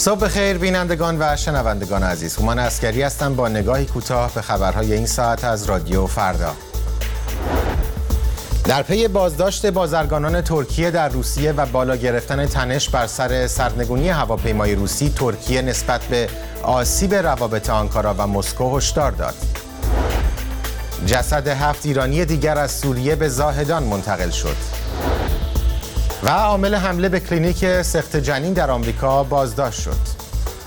صبح بخیر بینندگان و شنوندگان عزیز. هومان عسکری هستم با نگاهی کوتاه به خبرهای این ساعت از رادیو فردا. در پی بازداشت بازرگانان ترکیه در روسیه و بالا گرفتن تنش بر سر سرنگونی هواپیمای روسی، ترکیه نسبت به آسیب روابط آنکارا و مسکو هشدار داد. جسد 7 ایرانی دیگر از سوریه به زاهدان منتقل شد. و عامل حمله به کلینیک سقط جنین در آمریکا بازداشت شد.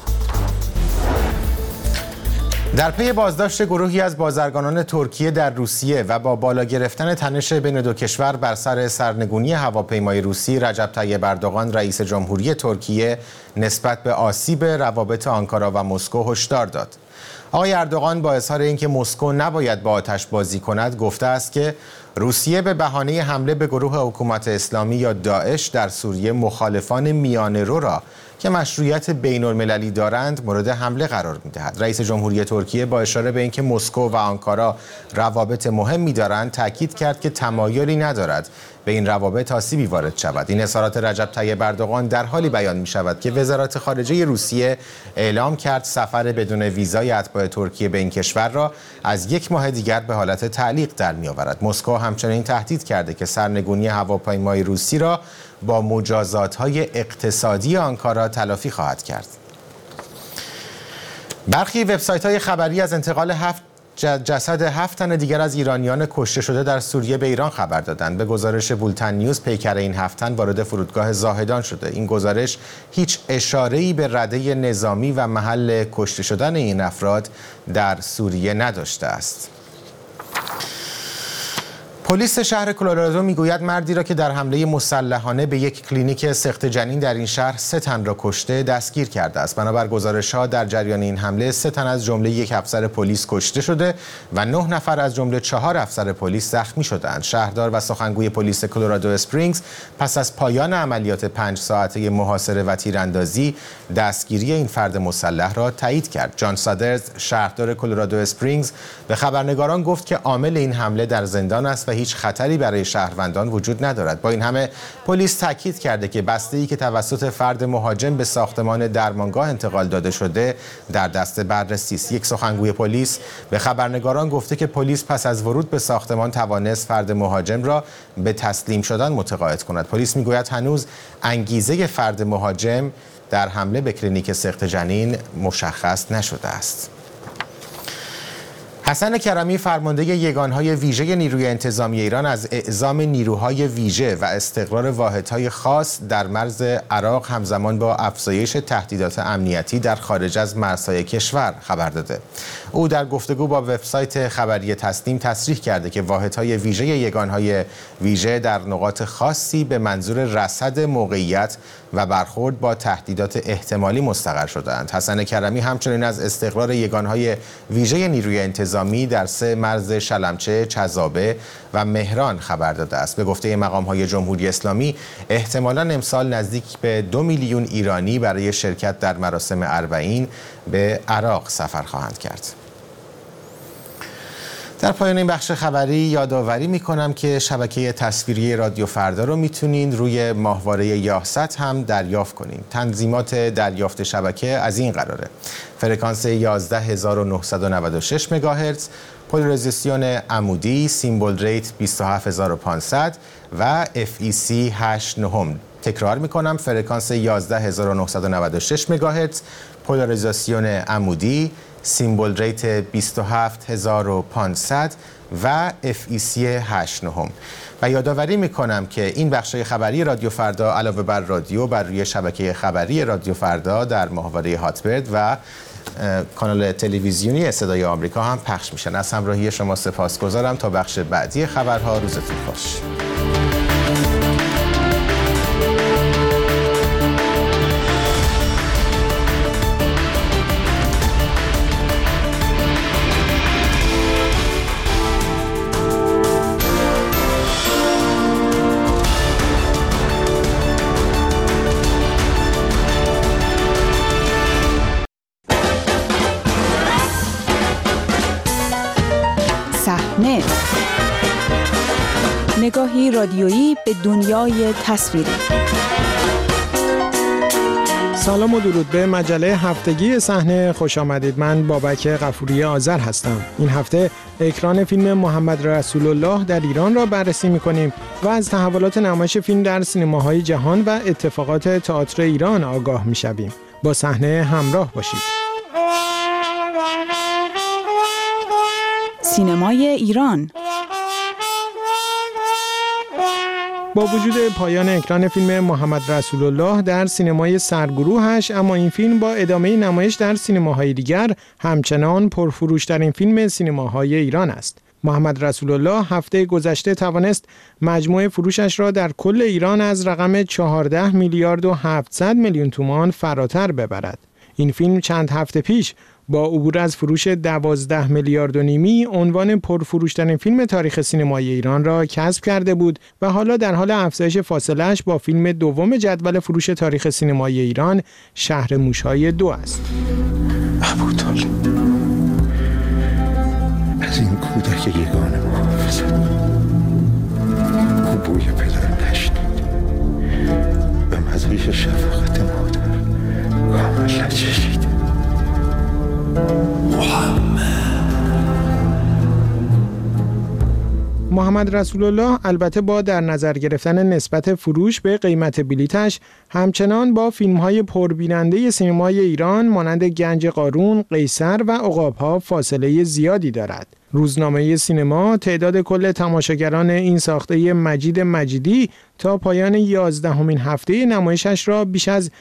در پی بازداشت گروهی از بازرگانان ترکیه در روسیه و با بالا گرفتن تنش بین دو کشور بر سر سرنگونی هواپیمای روسی، رجب طیب اردوغان رئیس جمهوری ترکیه نسبت به آسیب روابط آنکارا و مسکو هشدار داد. آقای اردوغان با اظهار اینکه مسکو نباید با آتش بازی کند، گفته است که روسیه به بهانه حمله به گروه حکومت اسلامی یا داعش در سوریه مخالفان میانه‌رو را که مشروعیت بین‌المللی دارند مورد حمله قرار می‌دهد. رئیس جمهوری ترکیه با اشاره به اینکه مسکو و آنکارا روابط مهمی دارند، تاکید کرد که تمایلی ندارد به این روابط آسیبی وارد شود. این اظهارات رجب طیب اردوغان در حالی بیان می‌شود که وزارت خارجه روسیه اعلام کرد سفر بدون ویزای اتباع ترکیه به این کشور را از 1 ماه دیگر به حالت تعلیق در می‌آورد. مسکو همچنین تهدید کرده که سرنگونی هواپیمای روسی را با مجازات‌های اقتصادی آنکارا تلافی خواهد کرد. برخی وبسایت‌های خبری از انتقال جسد 7 تن دیگر از ایرانیان کشته شده در سوریه به ایران خبر دادند. به گزارش بولتن نیوز، پیکر این 7 تن وارد فرودگاه زاهدان شده. این گزارش هیچ اشاره‌ای به رده نظامی و محل کشته شدن این افراد در سوریه نداشته است. پلیس شهر کلرادو میگوید مردی را که در حمله مسلحانه به یک کلینیک سقط جنین در این شهر 3 تن را کشته دستگیر کرده است. بنابر گزارش‌ها در جریان این حمله 3 تن از جمله یک افسر پلیس کشته شده و 9 نفر از جمله 4 افسر پلیس زخمی شدند. شهردار و سخنگوی پلیس کلرادو اسپرینگز پس از پایان عملیات 5 ساعته محاصره و تیراندازی دستگیری این فرد مسلح را تایید کرد. جان سادرز، شهردار کلرادو اسپرینگز، به خبرنگاران گفت که عامل این حمله در زندان است و هیچ خطری برای شهروندان وجود ندارد. با این همه پلیس تاکید کرده که بسته‌ای که توسط فرد مهاجم به ساختمان درمانگاه انتقال داده شده در دست بررسی است. یک سخنگوی پلیس به خبرنگاران گفته که پلیس پس از ورود به ساختمان توانست فرد مهاجم را به تسلیم شدن متقاعد کند. پلیس میگوید هنوز انگیزه فرد مهاجم در حمله به کلینیک سقط جنین مشخص نشده است. حسن کرمی، فرمانده یگانهای ویژه نیروی انتظامی ایران، از اعزام نیروهای ویژه و استقرار واحدهای خاص در مرز عراق همزمان با افزایش تهدیدات امنیتی در خارج از مرزهای کشور خبر داده. او در گفتگو با وبسایت خبری تسنیم تصریح کرده که واحدهای ویژه یگانهای ویژه در نقاط خاصی به منظور رصد موقعیت و برخورد با تهدیدات احتمالی مستقر شده‌اند. حسن کرمی همچنین از استقرار یگانهای ویژه نیروی انتظامی در 3 مرز شلمچه، چذابه و مهران خبر داده است. به گفته مقام‌های جمهوری اسلامی احتمالاً امسال نزدیک به 2 میلیون ایرانی برای شرکت در مراسم اربعین به عراق سفر خواهند کرد. در پایان این بخش خبری یادآوری می‌کنم که شبکه تصویری رادیو فردا رو میتونین روی ماهواره یاهست هم دریافت کنین. تنظیمات دریافت شبکه از این قراره: فرکانس 11996 مگاهرتز، پولاریزاسیون عمودی، سیمبل ریت 27500 و FEC 89. تکرار می‌کنم: فرکانس 11996 مگاهرتز، پولاریزاسیون عمودی، سیمبل ریت 27500 و FEC 89. و یادآوری میکنم که این بخش خبری رادیو فردا علاوه بر رادیو بر روی شبکه خبری رادیو فردا در ماهواره هاتبرد و کانال تلویزیونی صدای آمریکا هم پخش میشن. از همراهی شما سپاسگزارم. تا بخش بعدی خبرها روزتون خوش. نگاهی رادیویی به دنیای تصویری. سلام و درود به مجله هفتگی صحنه خوش آمدید. من بابک غفوری آذر هستم. این هفته اکران فیلم محمد رسول الله در ایران را بررسی می‌کنیم و از تحولات نمایش فیلم در سینماهای جهان و اتفاقات تئاتر ایران آگاه می‌شویم. با صحنه همراه باشید. سینمای ایران. با وجود پایان اکران فیلم محمد رسول الله در سینمای سرگروهش، اما این فیلم با ادامه نمایش در سینماهای دیگر همچنان پرفروش‌ترین فیلم سینماهای ایران است. محمد رسول الله هفته گذشته توانست مجموع فروشش را در کل ایران از رقم 14 میلیارد و 700 میلیون تومان فراتر ببرد. این فیلم چند هفته پیش با عبور از فروش 12 میلیارد و نیمی عنوان پرفروش‌ترین فیلم تاریخ سینمای ایران را کسب کرده بود و حالا در حال افزایش فاصله‌اش با فیلم دوم جدول فروش تاریخ سینمای ایران، شهر موش‌های 2 است. ابوطالب از این کودک یگانه محافظت او بوی پدر نشنید و مزهی شفقت مادر کامل نچشید. محمد رسول الله البته با در نظر گرفتن نسبت فروش به قیمت بلیتش همچنان با فیلم‌های پربیننده سینمای ایران مانند گنج قارون، قیصر و عقاب‌ها فاصله زیادی دارد. روزنامه سینما تعداد کل تماشاگران این ساخته مجید مجیدی تا پایان 11مین هفته نمایشش را بیش از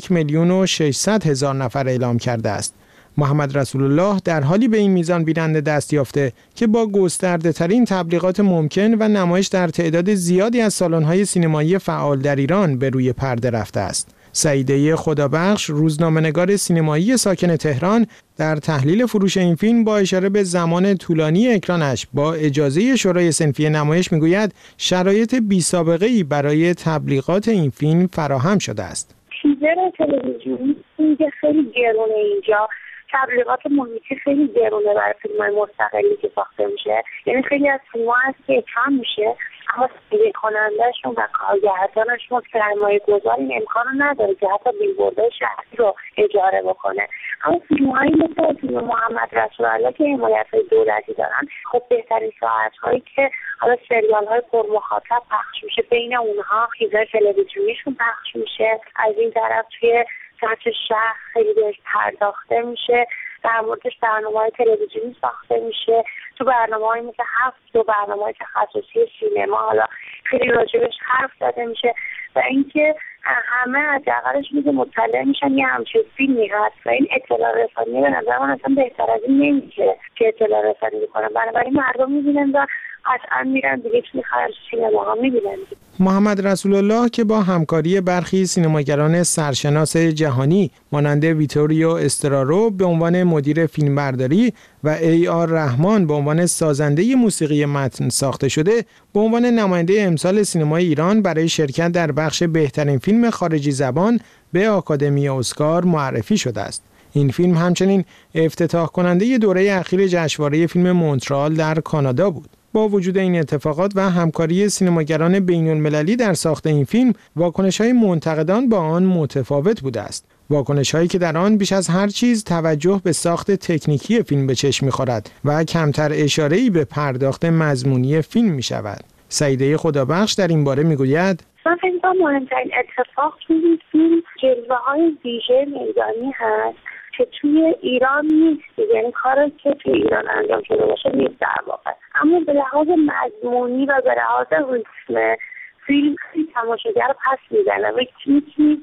1,600,000 نفر اعلام کرده است. محمد رسول الله در حالی به این میزان بیننده دست یافته که با گسترده ترین تبلیغات ممکن و نمایش در تعداد زیادی از سالن‌های سینمایی فعال در ایران به روی پرده رفته است. سعیده خدابخش، روزنامه‌نگار سینمایی ساکن تهران، در تحلیل فروش این فیلم با اشاره به زمان طولانی اکرانش با اجازه شورای صنفی نمایش میگوید شرایط بی‌سابقه‌ای برای تبلیغات این فیلم فراهم شده است. تیزر تلویزیونی اینجا خیلی گرونه، اینجا تبلیغات محیطی خیلی گرونه برای فیلم‌های مستقلی که ساخته میشه. یعنی خیلی از فیلم‌ها هست که اکران میشه اما تهیه کننده‌شون و کارگردانشون سرمایه‌گذار این امکانو نداره که حتی بیلبوردهای شهری رو اجاره بکنه. اما فیلم‌هایی مثل فیلم محمد رسول الله که حمایت‌های دولتی دارن، خب بهترین ساعت‌هایی که حالا سریال‌های پرمخاطب پخش میشه، بین اونها چیزای تلویزیونیشون پخش میشه. از این طرف توی سطح شهر خیلی بهش پرداخته میشه، در موردش برنامه‌های تلویزیونی ساخته میشه، تو برنامه‌های مثل 7 برنامه‌های تخصصی سینما حالا خیلی راجبش حرف زده میشه و اینکه همه از حداقلش میگه مطلع میشن یه همچین فیلمی هست و این اطلاع رسانی به نظر من اصلا بهتر از این نمیشه که اطلاع رسانی بکنن. بنابراین مردم میبینن و قطعا میرن دیگه میخوان سینماها میبینن. محمد رسول الله که با همکاری برخی سینماگران سرشناس جهانی مانند ویتوریو استرارو به عنوان مدیر فیلمبرداری و AR رحمان به عنوان سازنده موسیقی متن ساخته شده، به عنوان نماینده امسال سینمای ایران برای شرکت در بخش بهترین فیلم خارجی زبان به آکادمی اسکار معرفی شده است. این فیلم همچنین افتتاح کننده دوره اخیر جشنواره فیلم مونترال در کانادا بود. با وجود این اتفاقات و همکاری سینماگران بین‌المللی در ساخت این فیلم، واکنش‌های منتقدان با آن متفاوت بوده است. واکنش‌هایی که در آن بیش از هر چیز توجه به ساخت تکنیکی فیلم به چشم می‌خورد و کمتر اشاره‌ای به پرداخت مضمونی فیلم می‌شود. سعیده خدابخش در این باره می‌گوید: من فکر می‌کنم مهمترین اتفاق توی فیلم جلوه‌های ویژه میدانی هست که توی ایران نیست، یعنی کاری که توی ایران انجام شده باشه نیست در واقع، اما به لحاظ مضمونی و به لحاظ ریتم فیلم خیلی تماشاگر رو پس میزنه و نیست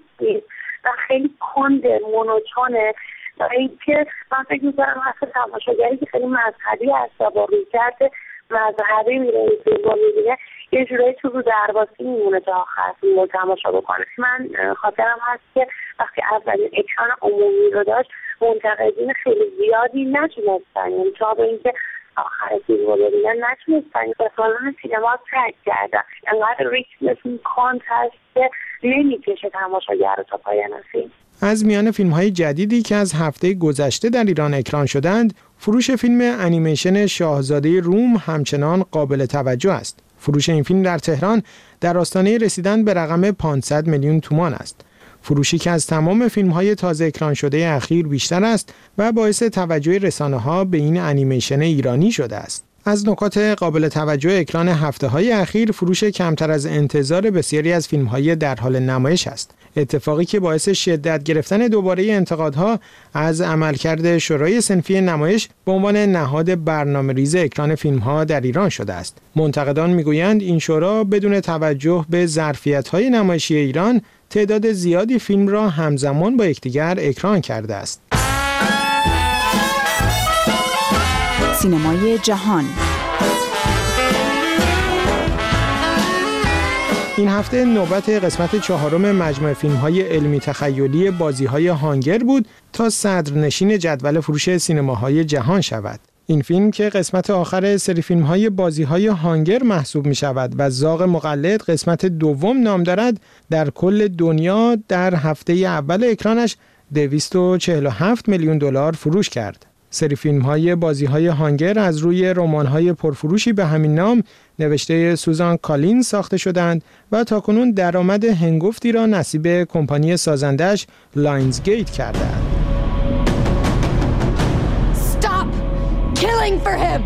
و خیلی کنده، مونوتونه و اینکه من فکر می‌کنم حتی تماشاگری که خیلی مذهبی هست و با رویکرد مذهبی میره این فیلم رو میبینه یه جورایی تو رو درواسی میمونه تا آخر فیلم رو تماشا بکنه. من خاطرم هست که وقتی اولین اکران عمومی رو داشت منتقدین خیلی زیادی نتونستن، یعنی تا به اینکه آخر فیلم رو ببینن نتونستن به سالن سینما ترک کردن. انقدر ریتم فیلم کانت هست که نمیکشه تماشاگر رو تا پایان فیلم. از میان فیلم‌های جدیدی که از هفته گذشته در ایران اکران شدند، فروش فیلم انیمیشن شاهزاده روم همچنان قابل توجه است. فروش این فیلم در تهران در آستانه رسیدن به رقم 500 میلیون تومان است. فروشی که از تمام فیلم‌های تازه اکران شده اخیر بیشتر است و باعث توجه رسانه‌ها به این انیمیشن ایرانی شده است. از نکات قابل توجه اکران هفته‌های اخیر فروش کمتر از انتظار بسیاری از فیلم‌های در حال نمایش است. اتفاقی که باعث شدت گرفتن دوباره انتقادها از عملکرد شورای صنفی نمایش به عنوان نهاد برنامه‌ریزی اکران فیلم‌ها در ایران شده است. منتقدان می‌گویند این شورا بدون توجه به ظرفیت‌های نمایشی ایران تعداد زیادی فیلم را همزمان با یکدیگر اکران کرده است. سینمای جهان. این هفته نوبت قسمت 4 مجموعه فیلم‌های علمی تخیلی بازی‌های هانگر بود تا صدرنشین جدول فروش سینماهای جهان شود. این فیلم که قسمت آخر سری فیلم‌های بازی‌های هانگر محسوب می‌شود و زاغ مقلد قسمت دوم نام دارد، در کل دنیا در هفته اول اکرانش 247 میلیون دلار فروش کرد. سری فیلم‌های بازی‌های هانگر از روی رمان‌های پرفروشی به همین نام نوشته سوزان کالین ساخته شدند و تاکنون درآمد هنگفتی را نصیب کمپانی سازندش لاینزگیت کردند. Stop killing for him.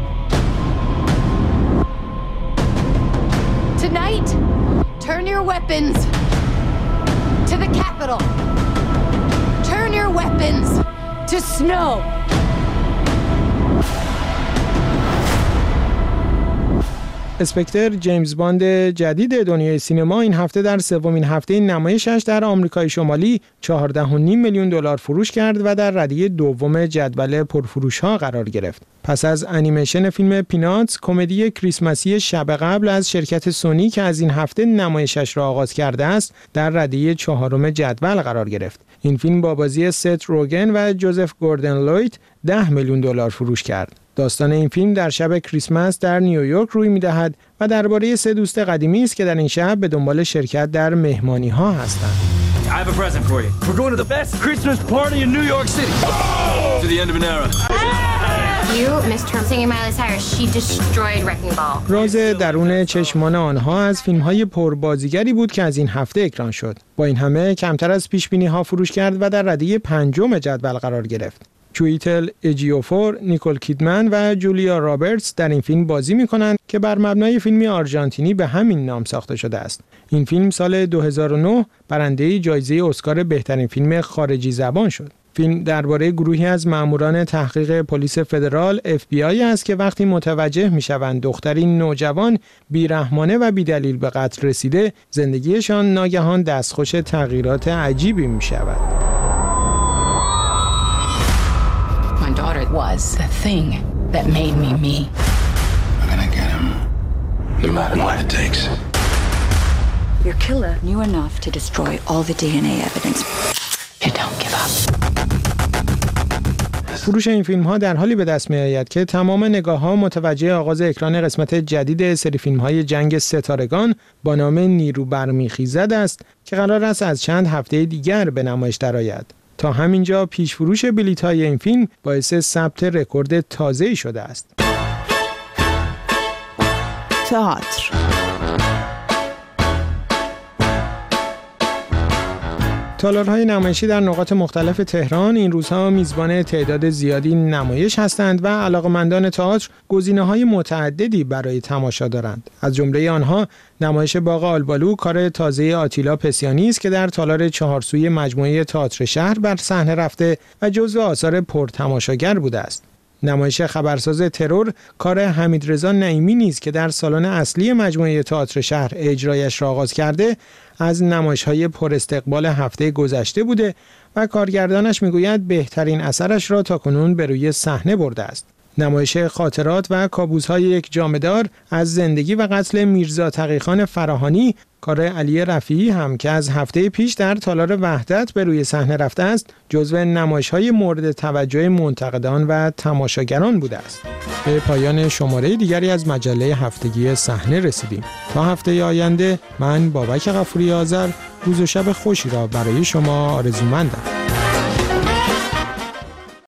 Tonight, turn your weapons to the Capitol. Turn your weapons to snow. اسپکتر جیمز باند جدید دنیای سینما این هفته در سومین هفته نمایشش در آمریکای شمالی 14.5 میلیون دلار فروش کرد و در ردیه دوم جدول پرفروش‌ها قرار گرفت. پس از انیمیشن فیلم پیناتس، کمدی کریسمسی شب قبل از شرکت سونی که از این هفته نمایشش را آغاز کرده است، در ردیه 4 جدول قرار گرفت. این فیلم با بازی ست روگن و جوزف گوردن لویت 10 میلیون دلار فروش کرد. داستان این فیلم در شب کریسمس در نیویورک روی می‌دهد و درباره 3 دوست قدیمی است که در این شب به دنبال شرکت در مهمانی‌ها هستند. I have a present for you. We're going to the best Christmas party in New York City. To the end of an era. You missed her singing Miley Cyrus. She destroyed Wrecking Ball. راز درون چشمان آنها از فیلم‌های پربازیگری بود که از این هفته اکران شد. با این همه کمتر از پیش‌بینی‌ها فروش کرد و در ردیه 5 جدول قرار گرفت. چویتل اجیوفور، نیکول کیدمن و جولیا رابرتس در این فیلم بازی می‌کنند که بر مبنای فیلمی آرژانتینی به همین نام ساخته شده است. این فیلم سال 2009 برنده جایزه اسکار بهترین فیلم خارجی زبان شد. فیلم درباره گروهی از ماموران تحقیق پلیس فدرال FBI است که وقتی متوجه می‌شوند دختری نوجوان بیرحمانه و بی‌دلیل به قتل رسیده، زندگیشان ناگهان دستخوش تغییرات عجیبی می‌شود. My daughter was the thing that made me me. I'm gonna get him, no matter what it takes. Your killer knew enough to destroy all the DNA evidence. You don't give up. فروش این فیلم‌ها در حالی به دست می‌آید که تمام نگاه‌ها متوجه آغاز اکران قسمت جدید سری فیلم‌های جنگ ستارگان با نام نیرو برمیخیزد است که قرار است از چند هفته دیگر به نمایش درآید. تا همینجا پیش فروش بلیط‌های این فیلم باعث ثبت رکورد تازه‌ای شده است. تئاتر. تالارهای نمایشی در نقاط مختلف تهران این روزها میزبان تعداد زیادی نمایش هستند و علاقه‌مندان تئاتر گزینه‌های متعددی برای تماشا دارند. از جمله آنها نمایش باغ آلبالو، کار تازه آتیلا پسیانی است که در تالار 4 سوی مجموعه تئاتر شهر بر صحنه رفته و جزو آثار پرتماشاگر بوده است. نمایش خبرساز ترور، کار حمیدرضا نعیمی نیز که در سالن اصلی مجموعه تئاتر شهر اجرایش را آغاز کرده، از نمایش‌های پر استقبال هفته گذشته بوده و کارگردانش میگوید بهترین اثرش را تاکنون به روی صحنه برده است. نمایش خاطرات و کابوس‌های یک جامه‌دار از زندگی و قتل میرزا تقی‌خان فراهانی، کار علی رفیعی هم که از هفته پیش در تالار وحدت به روی صحنه رفته است، جزو نمایش‌های مورد توجه منتقدان و تماشاگران بوده است. به پایان شماره دیگری از مجله هفتگی صحنه رسیدیم. تا هفته آینده من بابک غفوری آذر روز و شب خوشی را برای شما آرزومندم.